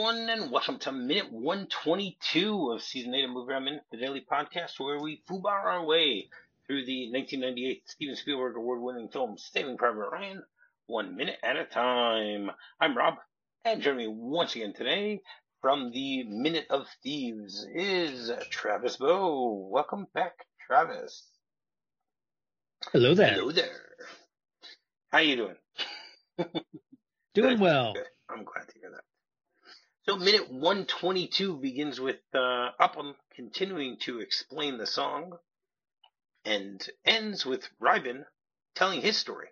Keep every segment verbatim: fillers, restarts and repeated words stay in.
everyone, and welcome to minute one twenty-two of season eight of Movie Around Minute, the daily podcast where we foobar our way through the nineteen ninety-eight Steven Spielberg award-winning film Saving Private Ryan, one minute at a time. I'm Rob, and joining me once again today from the Minute of Thieves is Travis Bow. Welcome back, Travis. Hello there. Hello there. How you doing? Doing Good, well. Good. I'm glad to hear that. So minute one twenty-two begins with uh, Upham continuing to explain the song and ends with Reiben telling his story.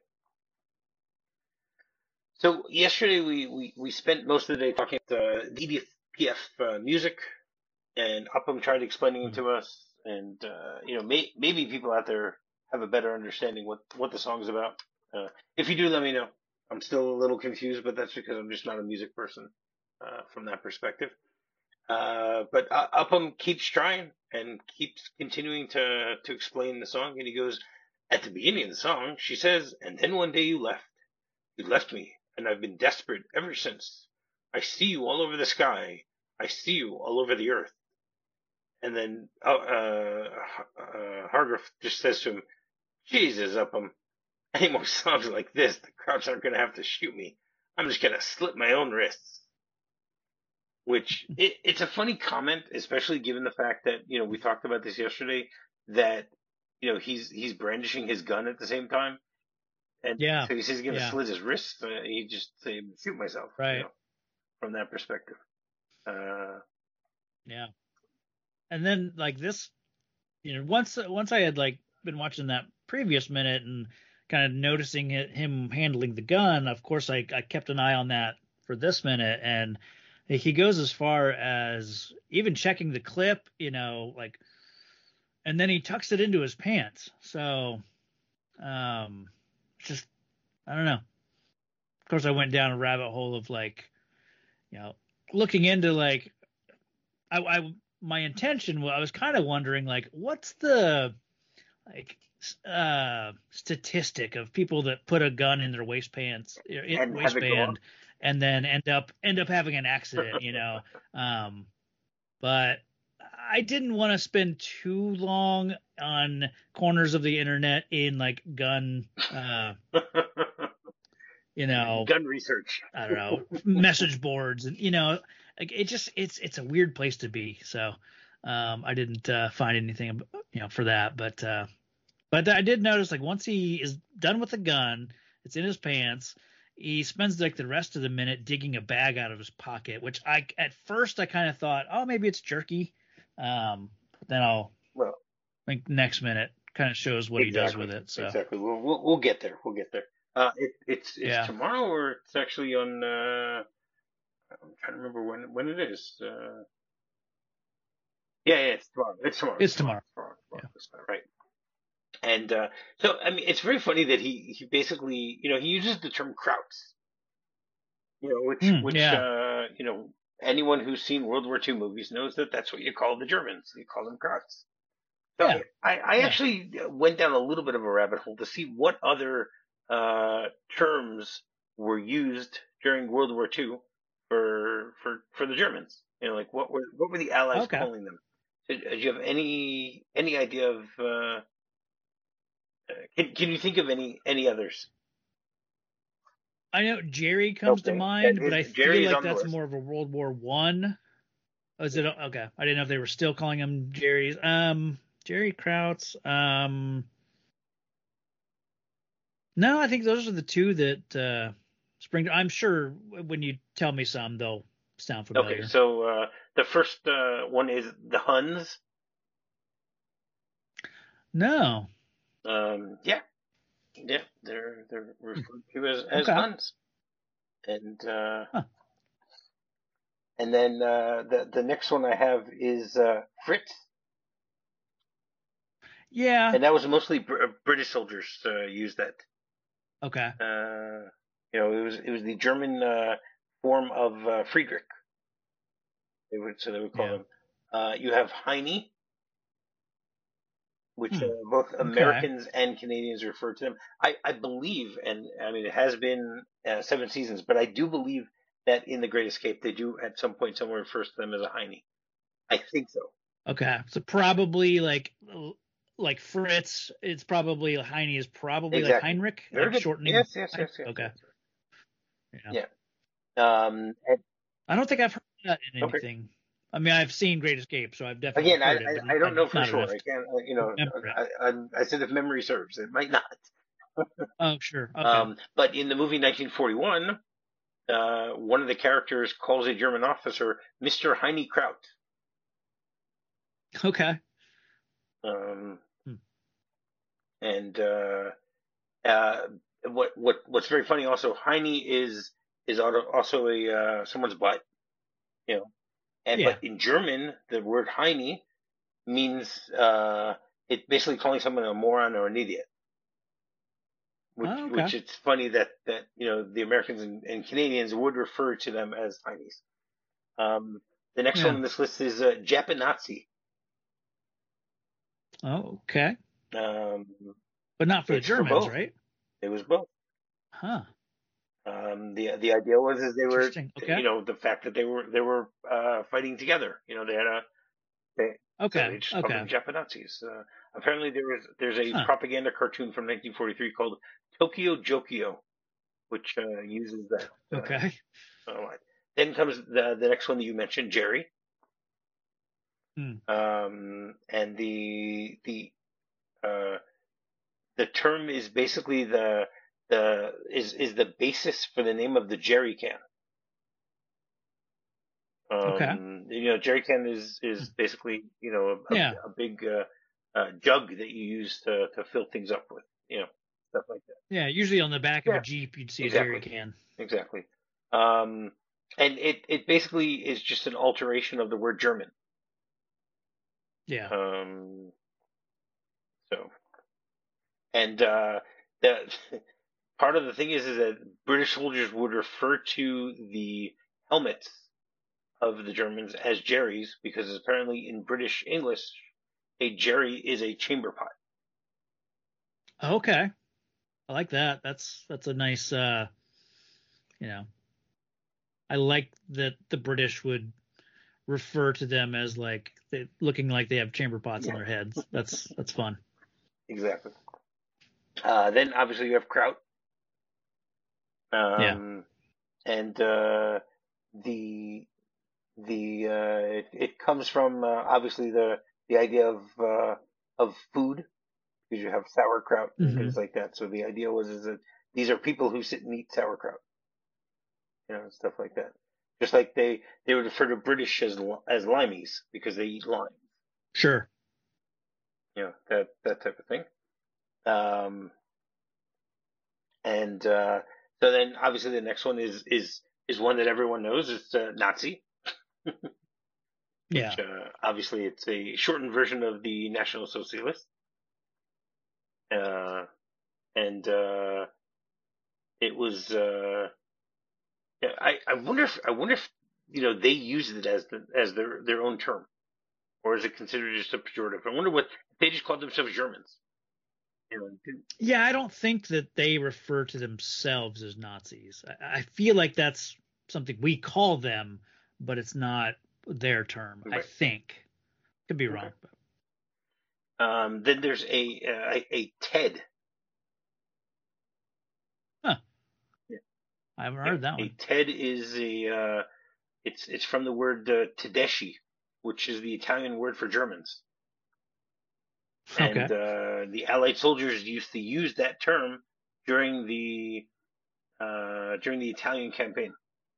So yesterday we, we, we spent most of the day talking about uh, the E D P F uh, music, and Upham tried explaining it to us, and uh, you know may, maybe people out there have a better understanding what, what the song's about. Uh, if you do, let me know. I'm still a little confused, but that's because I'm just not a music person uh, from that perspective. Uh, but uh, Upham keeps trying and keeps continuing to to explain the song, and he goes, at the beginning of the song, she says, and then one day you left. You left me, and I've been desperate ever since. I see you all over the sky. I see you all over the earth. And then uh, uh, uh, Hargrove just says to him, Jesus, Upham, any more songs like this, the crowds aren't going to have to shoot me. I'm just going to slit my own wrists. Which, it, it's a funny comment, especially given the fact that, you know, we talked about this yesterday, that, you know, he's he's brandishing his gun at the same time. And Yeah. so he says he's going to yeah. slit his wrists. Uh, he just say, shoot myself, Right. you know, from that perspective. Uh, yeah. And then, like, this, you know, once once I had, like, been watching that previous minute and kind of noticing it, him handling the gun, of course, I, I kept an eye on that for this minute. And he goes as far as even checking the clip, you know, like, and then he tucks it into his pants. So, um, just, I don't know. Of course, I went down a rabbit hole of, like, you know, looking into, like, I, I my intention was, I was kind of wondering, like, what's the, like, uh, statistic of people that put a gun in their waist pants, and waistband, and then end up end up having an accident, you know. um, but I didn't want to spend too long on corners of the internet in, like, gun, uh, you know, gun research. I don't know, message boards, and, you know, like, it just it's it's a weird place to be. So um, I didn't uh, find anything, you know, for that. But uh, but I did notice, like, once he is done with the gun, it's in his pants. He spends, like, the rest of the minute digging a bag out of his pocket, which I at first I kind of thought, oh, maybe it's jerky. Um, but then I'll Well, I think next minute kind of shows what exactly, he does with it. So exactly. We'll, we'll we'll get there. We'll get there. Uh, it, it's it's yeah. tomorrow, or it's actually on. Uh, I'm trying to remember when when it is. Uh, yeah, yeah, it's tomorrow. It's tomorrow. It's tomorrow. Tomorrow. tomorrow, Yeah. tomorrow right. And uh, so, I mean, it's very funny that he, he basically, you know, he uses the term Krauts, you know, which Mm, which yeah. uh, you know, anyone who's seen World War Two movies knows that that's what you call the Germans. You call them Krauts. So Yeah. I, I Yeah. actually went down a little bit of a rabbit hole to see what other uh, terms were used during World War Two for for for the Germans. You know, like what were what were the Allies Okay. calling them? Did, did you have any any idea of? Uh, can can you think of any any others? I know Jerry comes to Okay, mind, but I is, Jerry feel is like on the that's list. more of a World War One. Oh, is it okay? I didn't know if they were still calling him Jerry's. Um, Jerry Krauts. Um, no, I think those are the two that uh, spring. I'm sure when you tell me some, they'll sound familiar. Okay, so uh, the first uh, one is the Huns. No. Um, yeah, yeah, they're they're referred to as as Okay. Huns, and uh, Huh. and then uh, the the next one I have is uh, Fritz, Yeah. and that was mostly Br- British soldiers uh, used that. Okay. Uh, you know, it was it was the German uh, form of uh, Friedrich. They would so they would call Yeah. him. Uh, you have Heine, which uh, Hmm. both Okay. Americans and Canadians refer to them. I, I believe, and I mean, it has been uh, seven seasons, but I do believe that in The Great Escape they do at some point somewhere refer to them as a Heine. I think so. Okay, so probably like like Fritz, it's probably Heine is probably Exactly. like Heinrich, Very like good. shortening. Yes, yes, yes, yes. Okay. Yes. Yeah. Yeah. Um, and, I don't think I've heard that in okay. anything. I mean, I've seen Great Escape, so I've definitely Again, I, heard it, but I, I don't know not, for not sure. enough I to can't, uh, you know, remember it. I, I, I said if memory serves, it might not. Oh, sure. Okay. Um, but in the movie nineteen forty-one, uh, one of the characters calls a German officer Mister Heine Kraut. Okay. Um, Hmm. and uh, uh, what what what's very funny also, Heine is is also a uh, someone's butt, you know. And Yeah. but in German, the word Heine means uh, it's basically calling someone a moron or an idiot. Which, Oh, okay. which it's funny that, that you know the Americans and, and Canadians would refer to them as Heinies. Um, the next Yeah. one on this list is uh, Japanazi. Oh, okay. Um, But not for the it's for Germans, both. right? It was both. Huh. Um, the the idea was is they were, Interesting. you Okay. know, the fact that they were they were uh, fighting together. You know, they had a they, so Okay. they just called Okay. them Japanazis. Uh, apparently, there was there's a Huh. propaganda cartoon from nineteen forty-three called Tokyo Jokio, which uh, uses that. Uh, Okay. uh, line. Then comes the the next one that you mentioned, Jerry. Hmm. Um, and the the uh, the term is basically the the is is the basis for the name of the jerry can. Okay. Um, you know, jerry can is Hmm. is basically, you know, a, Yeah. a big uh, uh, jug that you use to to fill things up with, you know, stuff like that. Yeah. Usually on the back of a Yeah, Jeep, you'd see a jerry exactly, can. exactly. Um, and it it basically is just an alteration of the word German. Yeah. Um, so and uh, the part of the thing is is that British soldiers would refer to the helmets of the Germans as jerrys because apparently in British English, a jerry is a chamber pot. Okay. I like that. That's that's a nice. uh You know, I like that the British would refer to them as like they, looking like they have chamber pots on Yeah, their heads. That's that's fun. exactly. Uh, then obviously you have Kraut, Yeah. um, and uh, the the uh, it, it comes from uh, obviously the the idea of uh, of food because you have sauerkraut and Hmm. things like that. So the idea was is that these are people who sit and eat sauerkraut, you know, stuff like that. Just like they they would refer to British as as limeys because they eat lime, Sure. you know, that that type of thing. Um, and uh, so then obviously the next one is is is one that everyone knows. It's uh, Nazi, Yeah. which uh, obviously it's a shortened version of the National Socialist. Uh, and uh, it was uh, yeah, I I wonder if I wonder if you know they used it as the as their their own term, or is it considered just a pejorative? I wonder what if they just called themselves Germans. You know, didn't- Yeah, I don't think that they refer to themselves as Nazis. I, I feel like that's something we call them, but it's not their term. I right. think. Could be Okay. wrong. But... Um, then there's a uh, a, a TED. Huh. Yeah. I haven't Yeah. heard that A one. TED is a uh, it's it's from the word uh, Tedeschi, which is the Italian word for Germans. And Okay. uh, the Allied soldiers used to use that term during the uh, during the Italian campaign.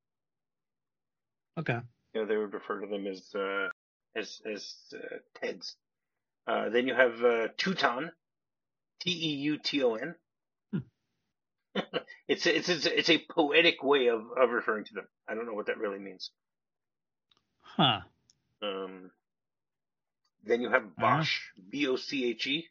Okay. You know, they would refer to them as uh, as as uh, Teds. Uh, then you have uh, Teuton, T E U T O N. Hmm. It's a, it's a, it's a poetic way of, of referring to them. I don't know what that really means. Huh. Um, then you have All right. Boche, B O C H E,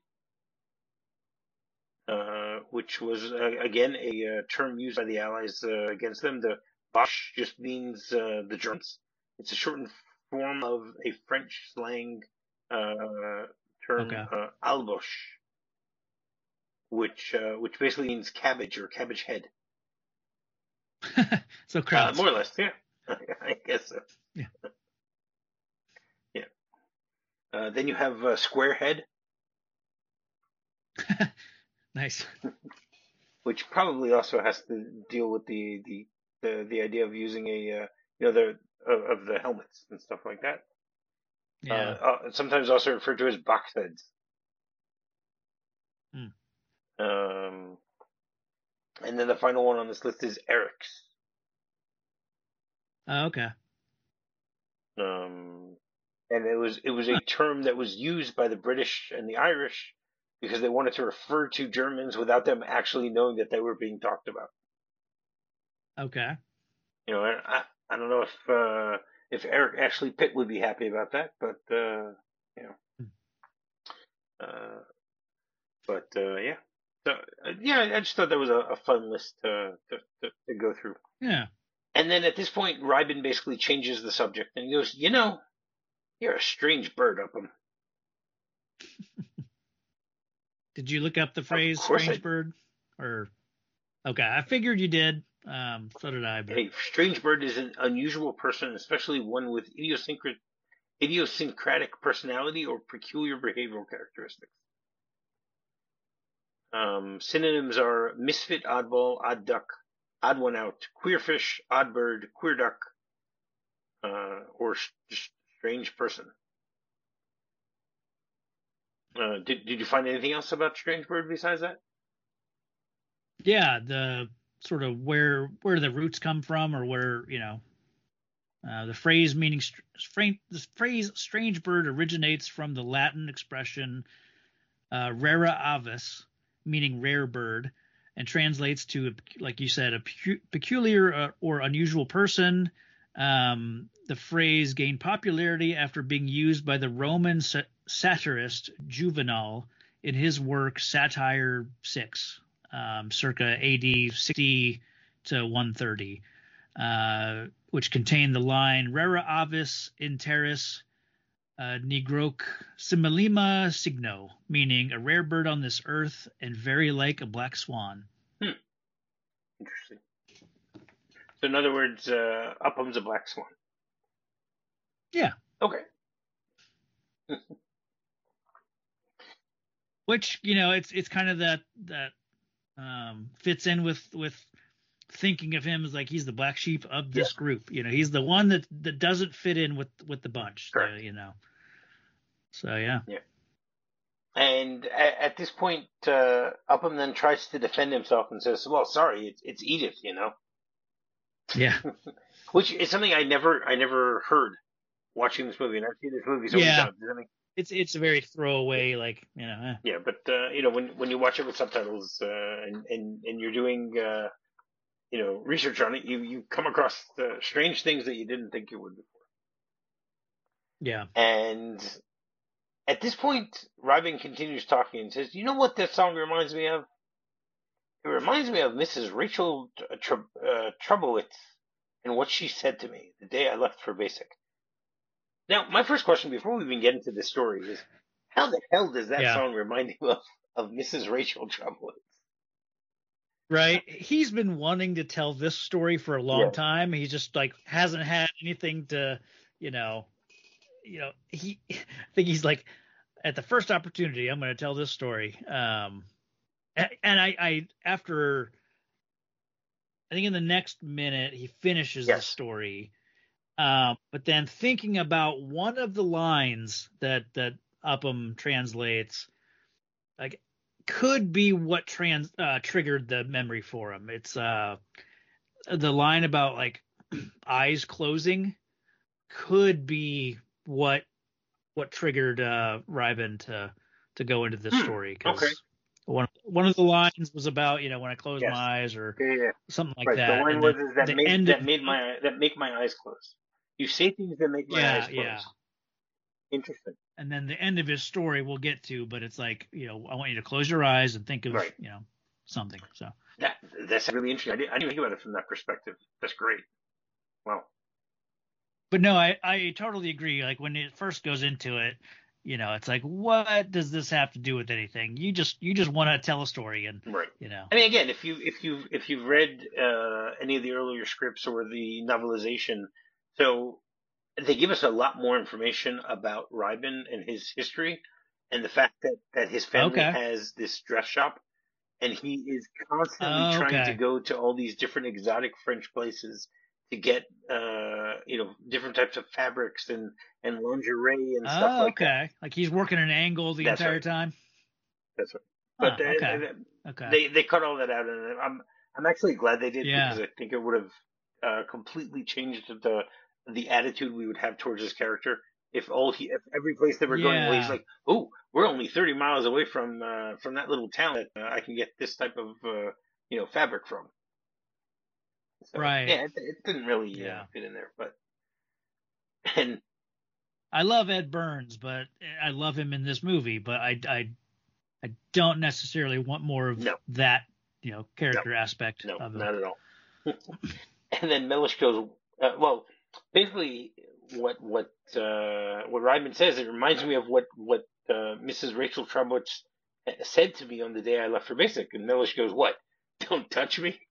uh, which was uh, again a uh, term used by the Allies uh, against them. The Boche just means uh, the Germans. It's a shortened form of a French slang uh, term, Okay. uh, alboche, which uh, which basically means cabbage or cabbage head. So Uh, crowds. more or less, yeah. I guess so. Yeah. Yeah. Uh, then you have uh, Squarehead, Nice. which probably also has to deal with the the the, the idea of using a uh, you know the of, of the helmets and stuff like that. Uh, Yeah. uh, sometimes also referred to as box heads. Hmm. Um, and then the final one on this list is Eric's. Oh, okay. Um, and it was it was a Huh. term that was used by the British and the Irish because they wanted to refer to Germans without them actually knowing that they were being talked about. Okay. You know, I I don't know if uh, if Eric Ashley Pitt would be happy about that, but uh, you know, Hmm. uh, but uh, yeah, so uh, yeah, I just thought that was a, a fun list to, to to to go through. Yeah. And then at this point, Ryben basically changes the subject and he goes, "You know, you're a strange bird, Upham." Did you look up the Of phrase course, "strange I bird"? Or okay, I figured you did. Um, so did I. But A strange bird is an unusual person, especially one with idiosyncratic, idiosyncratic personality or peculiar behavioral characteristics. Um, synonyms are misfit, oddball, odd duck, odd one out, queer fish, odd bird, queer duck, uh, or sh- strange person. Uh, did did you find anything else about strange bird besides that? yeah, the sort of where where the roots come from, or where you know uh, the phrase meaning str- the phrase "strange bird" originates from the Latin expression uh, "rara avis," meaning rare bird, and translates to, like you said, a pecu- peculiar uh, or unusual person. Um, the phrase gained popularity after being used by the Roman sa- satirist Juvenal in his work Satire six, um, circa A D sixty to one thirty, uh, which contained the line "Rara avis in terris uh, nigroque similima signo," meaning a rare bird on this earth and very like a black swan. Hmm, interesting. So in other words, uh, Upham's a black swan. Yeah, Okay. which you know, it's it's kind of that that um, fits in with with thinking of him as like he's the black sheep of Yeah. this group. You know, he's the one that that doesn't fit in with with the bunch. Correct. The, you know, so yeah. Yeah. And at, at this point, uh, Upham then tries to defend himself and says, "Well, sorry, it's, it's Edith, you know," Yeah. which is something I never I never heard watching this movie, and I've seen this movie so many Yeah. times. I mean, It's it's a very throwaway, like, you know. Eh. yeah, but uh, you know, when when you watch it with subtitles uh, and and and you're doing uh, you know research on it, you you come across uh, strange things that you didn't think you would before. Yeah. And at this point, Ryben continues talking and says, "You know what that song reminds me of? It reminds me of Missus Rachel Tr- uh, Trubowitz and what she said to me the day I left for basic." Now, my first question before we even get into this story is, how the hell does that Yeah. song remind you of, of Missus Rachel Trubowitz? Right. He's been wanting to tell this story for a long Yeah. time. He just like hasn't had anything to, you know, you know, he I think he's like at the first opportunity, I'm going to tell this story. Um, and I, I, after, I think in the next minute, he finishes the Yes. story. Um, but then thinking about one of the lines that, that Upham translates, like, could be what trans, uh, triggered the memory for him. It's, uh, the line about like eyes closing could be what what triggered uh Ryben to to go into this Hmm. story, Okay. because one one of the lines was about, you know, when I close Yes. my eyes or Yeah, yeah. something like Right. The that, line and was then is that the made end of that made my that make my eyes close. You say things that make my yeah eyes yeah, close. Interesting. and then the end of his story we'll get to, but it's like, you know, I want you to close your eyes and think of Right. you know something. So That that's really interesting. I didn't, I didn't think about it from that perspective. That's great. Wow. but no, I I totally agree. Like when it first goes into it, you know, it's like, what does this have to do with anything? You just you just want to tell a story, and Right. you know. I mean, again, if you if you if you've read uh, any of the earlier scripts or the novelization, so they give us a lot more information about Reiben and his history, and the fact that that his family Okay. has this dress shop, and he is constantly Oh, trying to okay. go to all these different exotic French places to get uh, you know different types of fabrics and and lingerie and stuff Oh, like that. okay. Like he's working an angle the That's entire right. time. That's right. But Huh. Okay. uh, Okay. they they cut all that out, and I'm I'm actually glad they did because Yeah. I think it would have uh, completely changed the the attitude we would have towards his character if all he if every place they were going, well, he's Yeah. like, oh, we're only thirty miles away from uh, from that little town that uh, I can get this type of uh, you know fabric from. So Right. yeah, it, it didn't really uh, Yeah. fit in there, but and I love Ed Burns, but I love him in this movie, but I I I don't necessarily want more of no, that, you know, no, character aspect no, of him. not at all. And then Mellish goes, uh, well, basically, what what uh, what Ryman says, it reminds me of what what uh, Missus Rachel Trubowitz said to me on the day I left for basic. And Mellish goes, "What? Don't touch me."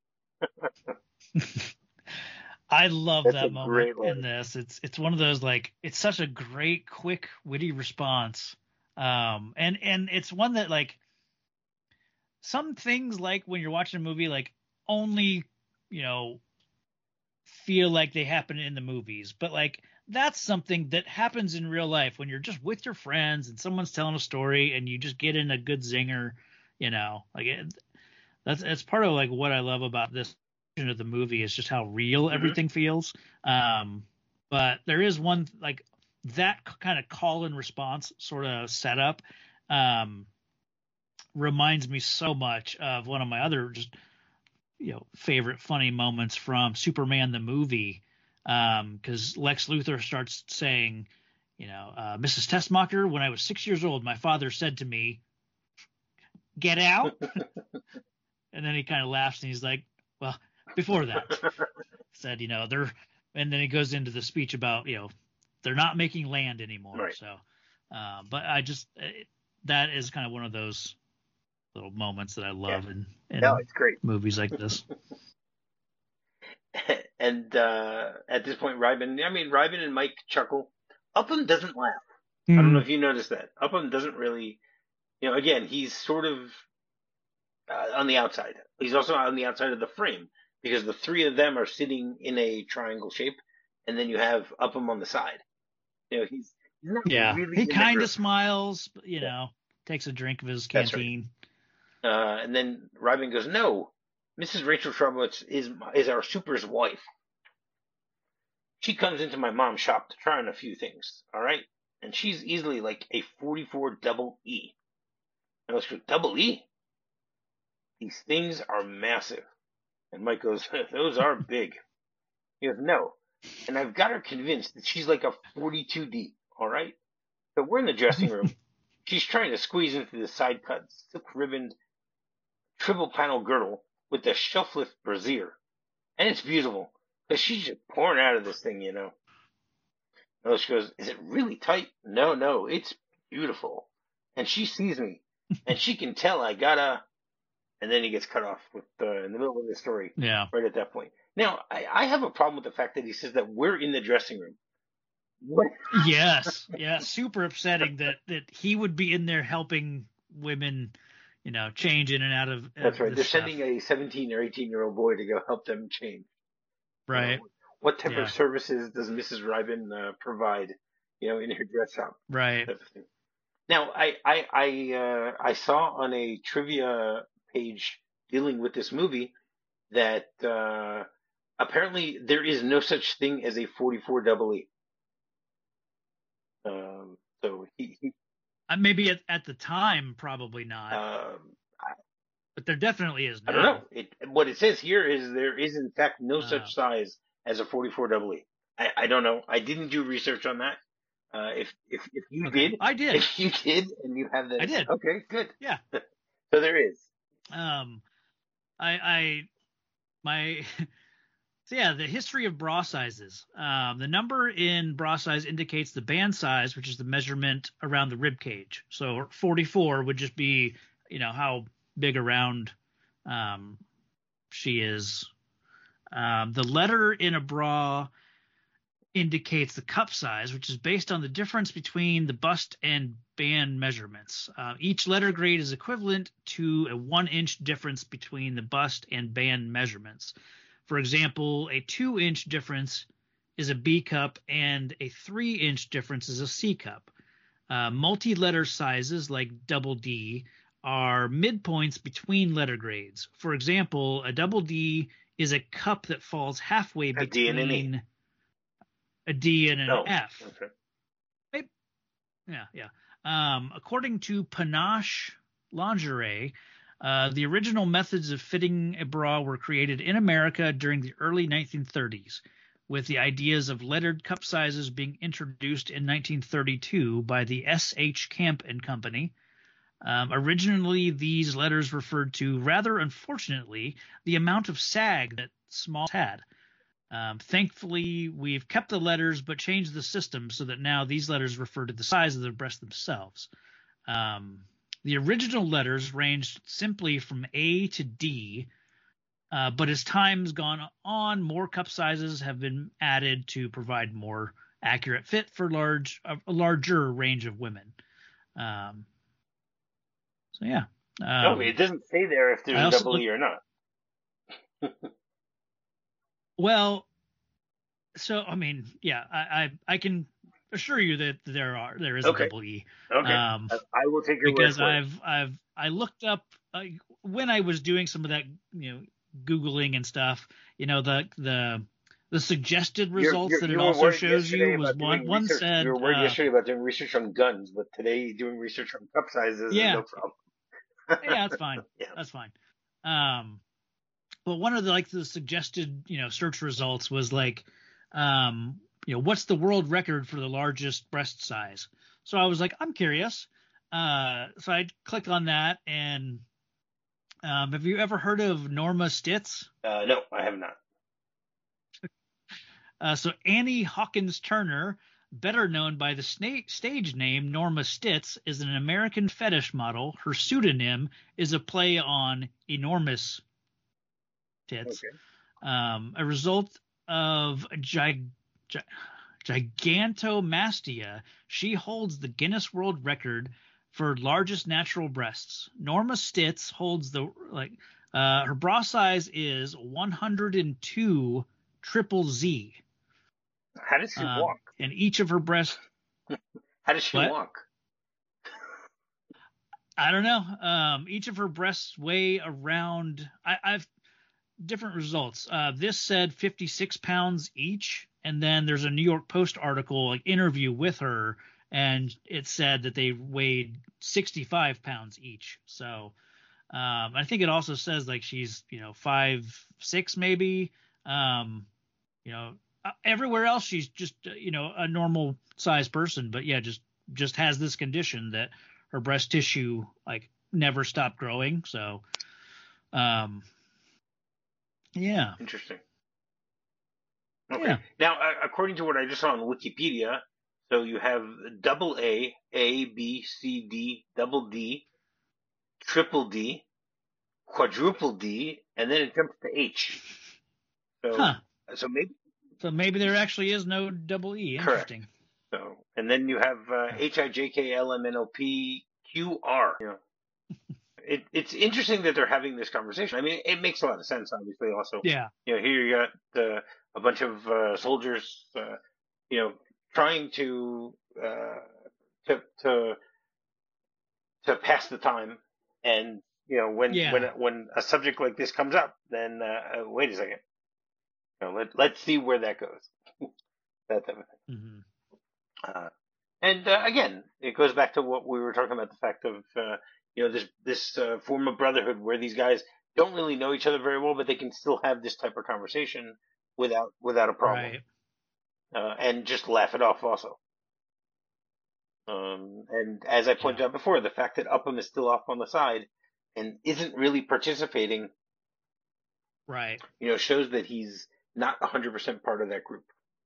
I love That's a that moment great in line. this. It's it's one of those, like, it's such a great, quick, witty response. Um and and it's one that, like, some things, like when you're watching a movie, like, only, you know, feel like they happen in the movies, but like that's something that happens in real life when you're just with your friends and someone's telling a story and you just get in a good zinger, you know. Like it, that's that's part of like what I love about this version of the movie is just how real Hmm. everything feels. Um, but there is one, like, that kind of call and response sort of setup um, reminds me so much of one of my other just, you know, favorite funny moments from Superman the movie, because um, Lex Luthor starts saying, you know, uh, Missus Tessmacher, when I was six years old, my father said to me, "Get out," and then he kind of laughs and he's like, "Well, before that," said, you know, they're, and then he goes into the speech about, you know, they're not making land anymore. Right. So, uh, but I just it, that is kind of one of those little moments that I Yeah. love in No, in it's great. movies like this. And uh, at this point, Ryben, I mean, Ryben and Mike chuckle. Upham doesn't laugh. I don't know Mm, if you noticed that. Upham doesn't really, you know, again, he's sort of uh, on the outside. He's also on the outside of the frame because the three of them are sitting in a triangle shape, and then you have Upham on the side. You know, he's he's not yeah, really he in the kind of group. smiles, you Yeah, know, takes a drink of his that's right. canteen. Uh, and then Ryben goes, "No, Missus Rachel Trubowitz is is our super's wife. She comes into my mom's shop to try on a few things, all right? And she's easily like a forty-four double E. And I was like, double E? These things are massive." And Mike goes, "Those are big." He goes, "No." And I've got her convinced that she's like a forty-two D, all right? So we're in the dressing room. She's trying to squeeze into the side cut, silk ribboned, triple panel girdle with the shelf lift brassiere. And it's beautiful because she's just pouring out of this thing, you know. And she goes, "Is it really tight?" "No, no, it's beautiful." And she sees me and she can tell I gotta, and then he gets cut off with uh, in the middle of the story Yeah. right at that point. Now, I, I have a problem with the fact that he says that we're in the dressing room. What? Yes. Yeah. Super upsetting that that he would be in there helping women, you know, change in and out of, That's of right. this They're stuff. sending a seventeen or eighteen year old boy to go help them change. You know, Right. what type of Yeah. services does Missus Ryben uh, provide? You know, in her dress shop. Right. Type of thing. Now, I I I, uh, I saw on a trivia page dealing with this movie that uh, apparently there is no such thing as a forty-four double E. Um, so he, he Uh, maybe at, at the time, probably not, um, I, but there definitely is I don't know. now. It, what it says here is there is in fact no Uh, such size as a forty-four double E. I, I don't know. I didn't do research on that. Uh, if if if you okay. did, I did. if you did, and you have I the did. okay, good. Yeah. So there is. Um, I, I, my, So yeah, the history of bra sizes. Um, the number in bra size indicates the band size, which is the measurement around the rib cage. So forty-four would just be, you know, how big around um, she is. Um, the letter in a bra indicates the cup size, which is based on the difference between the bust and band measurements. Uh, each letter grade is equivalent to a one-inch difference between the bust and band measurements. For example, a two-inch difference is a B cup and a three-inch difference is a C cup. Uh, multi-letter sizes like double D are midpoints between letter grades. For example, a double D is a cup that falls halfway A D and an E. between a D and an Oh, F. okay. Right? Yeah, yeah. Um, according to Panache Lingerie, uh, the original methods of fitting a bra were created in America during the early nineteen thirties, with the ideas of lettered cup sizes being introduced in nineteen thirty-two by the S H Camp and Company. Um, originally, these letters referred to, rather unfortunately, the amount of sag that smalls had. Um, thankfully, we've kept the letters but changed the system so that now these letters refer to the size of the breast themselves. Um, the original letters ranged simply from A to D, uh, but as time's gone on, more cup sizes have been added to provide more accurate fit for large a, a larger range of women. Um, so yeah. Um, oh, it doesn't say there if there's I a also double look, E or not. well, so I mean, yeah, I, I I can assure you that there are there is Okay. a double E. Okay. Um, I, I will take your word because for it. I've I've I looked up uh, when I was doing some of that, you know, Googling and stuff. You know, the the the suggested You're, results you're, that you it were also worried shows yesterday you was about one doing one research. You said were worried uh, yesterday about doing research on guns, but today doing research on cup sizes is yeah no problem. yeah that's fine Yeah. that's fine. Um, but one of the like the suggested, you know, search results was like, um, you know, what's the world record for the largest breast size? So I was like, I'm curious. Uh, so I clicked on that, and um, have you ever heard of Norma Stitz? Uh, no, I have not. Uh, so Annie Hawkins Turner, better known by the sna- stage name Norma Stitz, is an American fetish model. Her pseudonym is a play on enormous tits. Okay. Um, a result of gi- gi- gigantomastia, she holds the Guinness World Record for largest natural breasts. Norma Stitz holds the like uh, her bra size is one hundred two triple Z. How does she Um, walk? and each of her breasts. How does she What? walk? I don't know. Um, each of her breasts weigh around. I, I've different results. Uh, this said fifty-six pounds each, and then there's a New York Post article, like interview with her, and it said that they weighed sixty-five pounds each. So um, I think it also says like she's, you know, five six maybe. Um, you know, uh, everywhere else she's just, uh, you know, a normal sized person, but yeah, just just has this condition that her breast tissue like never stopped growing. So um yeah. Interesting. Okay. Yeah. Now, uh, according to what I just saw on Wikipedia, so you have double A, A, B, C, D, double D, triple D, quadruple D, and then it jumps to H. So, Huh. so maybe So maybe there actually is no double E. correct. Interesting. So, and then you have uh, H I J K L M N O P Q R. You know, it, it's interesting that they're having this conversation. I mean, it makes a lot of sense, obviously. Also, Yeah. you know, here you got uh, a bunch of uh, soldiers, uh, you know, trying to uh, to to to pass the time, and you know, when when Yeah. when a subject like this comes up, then uh, uh, wait a second, you know, let let's see where that goes. That type of thing. Hmm. Uh, and uh, again, it goes back to what we were talking about, the fact of uh, you know, this this uh, form of brotherhood where these guys don't really know each other very well, but they can still have this type of conversation without without a problem, Right. uh, and just laugh it off also. Um, and as I pointed Yeah. out before, the fact that Upham is still off on the side and isn't really participating, Right. you know, shows that he's not one hundred percent part of that group.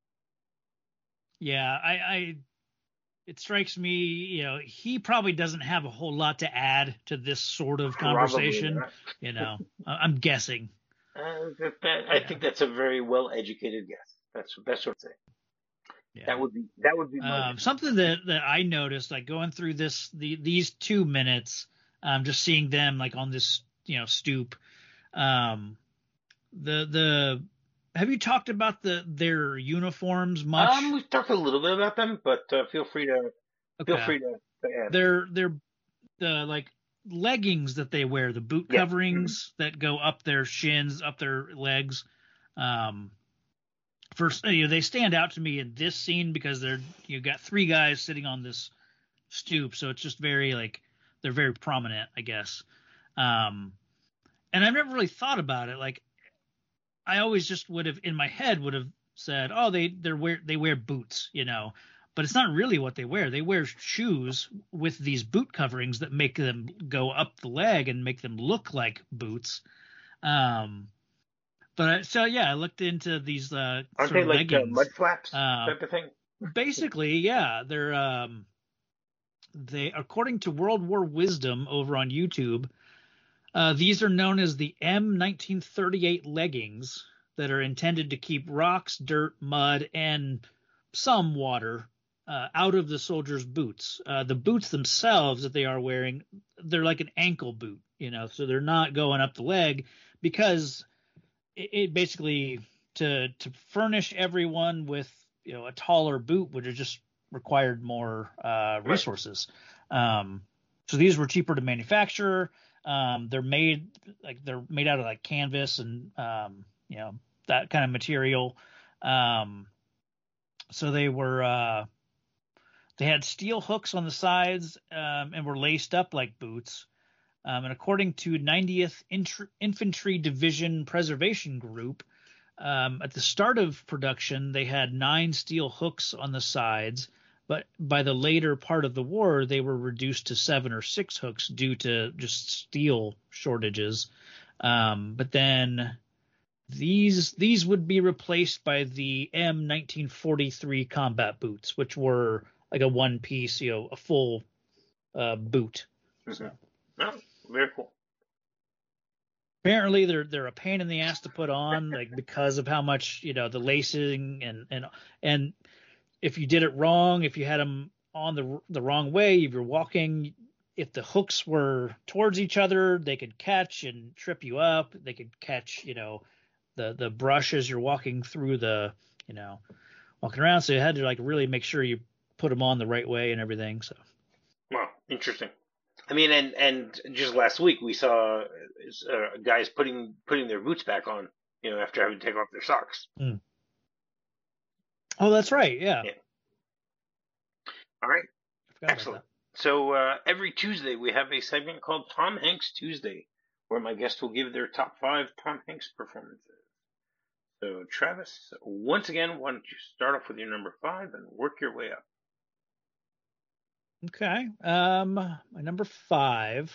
Yeah, I, I it strikes me, you know, he probably doesn't have a whole lot to add to this sort of conversation. You know, I'm guessing. Uh, that, that, I yeah. think that's a very well educated guess. That's the best sort of thing. Yeah. That would be that would be um, something that, that I noticed, like going through this the these two minutes, um, just seeing them like on this, you know, stoop. Um, the the have you talked about the their uniforms much? Um, we've talked a little bit about them, but uh, feel free to okay. feel free to, to add. They're they're the like leggings that they wear, the boot yeah. coverings mm-hmm. that go up their shins, up their legs. Um, first, you know, they stand out to me in this scene because they're you got three guys sitting on this stoop, so it's just very like they're very prominent, I guess. Um, and I've never really thought about it. Like, I always just would have in my head would have said, oh, they they wear they wear boots, you know. But it's not really what they wear. They wear shoes with these boot coverings that make them go up the leg and make them look like boots. Um, but I, so yeah, I looked into these uh, aren't sort they of like leggings. Uh, mud flaps uh, type of thing? Basically, yeah, they're um, they according to World War Wisdom over on YouTube, uh, these are known as the M nineteen thirty-eight leggings that are intended to keep rocks, dirt, mud, and some water Uh, out of the soldiers' boots. Uh, the boots themselves that they are wearing, they're like an ankle boot, you know, so they're not going up the leg because it, it basically to to furnish everyone with, you know, a taller boot would have just required more uh, resources. Um, so these were cheaper to manufacture. Um, they're made like they're made out of like canvas and um, you know, that kind of material. Um, so they were. Uh, They had steel hooks on the sides um, and were laced up like boots. Um, and according to ninetieth Int- Infantry Division Preservation Group, um, at the start of production, they had nine steel hooks on the sides. But by the later part of the war, they were reduced to seven or six hooks due to just steel shortages. Um, but then these these would be replaced by the M nineteen forty-three combat boots, which were like a one piece, you know, a full uh, boot. Mm-hmm. So. Oh, very cool. Apparently, they're they're a pain in the ass to put on, like because of how much, you know, the lacing and and and if you did it wrong, if you had them on the the wrong way, if you're walking, if the hooks were towards each other, they could catch and trip you up. They could catch, you know, the the brush as you're walking through the, you know, walking around. So you had to like really make sure you put them on the right way and everything. So, wow, interesting. I mean, and and just last week we saw uh, guys putting putting their boots back on, you know, after having to take off their socks. Mm. Oh, that's right. Yeah. yeah. All right. Excellent. So uh, every Tuesday we have a segment called Tom Hanks Tuesday, where my guests will give their top five Tom Hanks performances. So, Travis, once again, why don't you start off with your number five and work your way up? Okay. Um, my number five.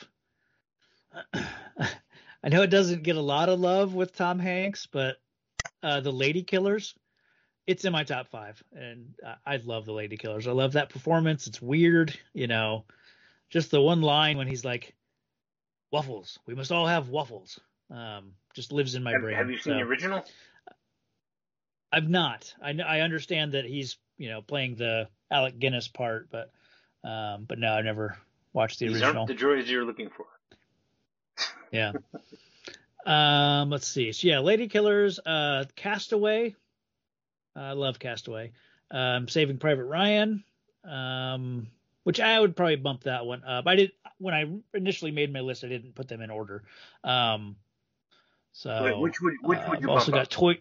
I know it doesn't get a lot of love with Tom Hanks, but uh, The Lady Killers, it's in my top five. And uh, I love The Lady Killers. I love that performance. It's weird, you know, just the one line when he's like, waffles. We must all have waffles. Um, just lives in my have, brain. Have you seen so. the original? I've not. I I understand that he's, you know, playing the Alec Guinness part, but um, but no, I've never watched the These original. Aren't the droids you're looking for. Yeah. um, let's see. So yeah, Lady Killers, uh, Castaway. I love Castaway. Um, Saving Private Ryan. Um, which I would probably bump that one up. I did when I initially made my list. I didn't put them in order. Um, so Wait, which would which would you uh, bump also got up? Toy.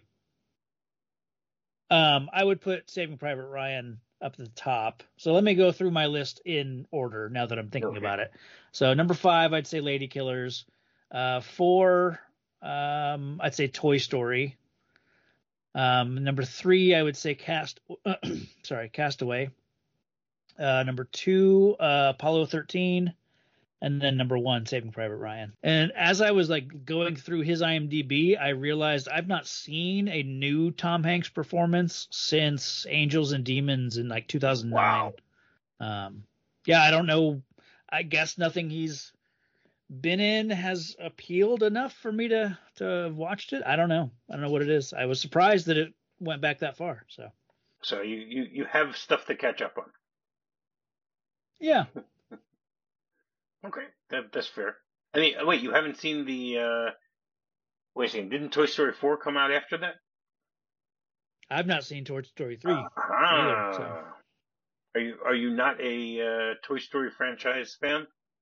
Um, I would put Saving Private Ryan up at the top. So let me go through my list in order now that I'm thinking okay. about it. So number five, I'd say Lady Killers. Uh, four, um, I'd say Toy Story. Um, number three, I would say Cast. sorry, Castaway. Uh, number two, uh, Apollo thirteen. and then number one, Saving Private Ryan. And as I was like going through his IMDb, I realized I've not seen a new Tom Hanks performance since Angels and Demons in like two thousand nine. Wow. Um, yeah, I don't know. I guess nothing he's been in has appealed enough for me to to have watched it. I don't know. I don't know what it is. I was surprised that it went back that far. So, so you you, you have stuff to catch up on. Yeah. Okay, that, that's fair. I mean, wait, you haven't seen the, uh, wait a second, didn't Toy Story four come out after that? I've not seen Toy Story three uh-huh. either. So. Are you, are you not a uh, Toy Story franchise fan?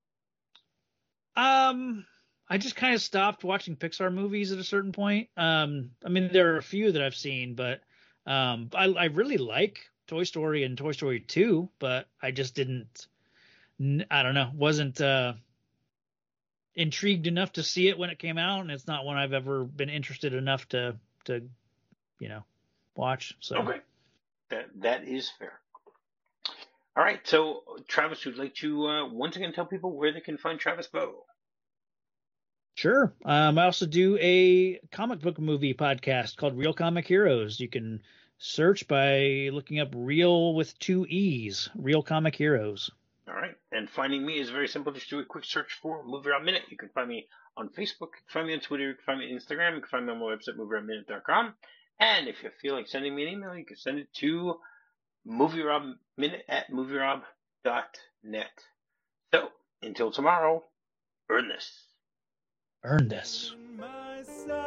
Um, I just kind of stopped watching Pixar movies at a certain point. Um, I mean, there are a few that I've seen, but um, I, I really like Toy Story and Toy Story two, but I just didn't, I don't know, wasn't uh, intrigued enough to see it when it came out, and it's not one I've ever been interested enough to, to, you know, watch. So okay, that that is fair. All right, so Travis, would like to uh, once again tell people where they can find Travis Bow. Sure. Um, I also do a comic book movie podcast called Real Comic Heroes. You can search by looking up Real with two E's, Real Comic Heroes. All right. And finding me is very simple. Just do a quick search for Movie Rob Minute. You can find me on Facebook, you can find me on Twitter, you can find me on Instagram, you can find me on my website, movie rob minute dot com. And if you feel like sending me an email, you can send it to movierobminute at movierob dot net. So, until tomorrow, earn this. Earn this. In my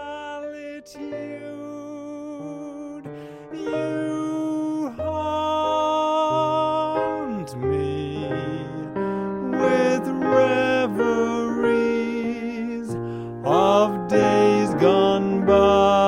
solitude, you haunt me with reveries of days gone by.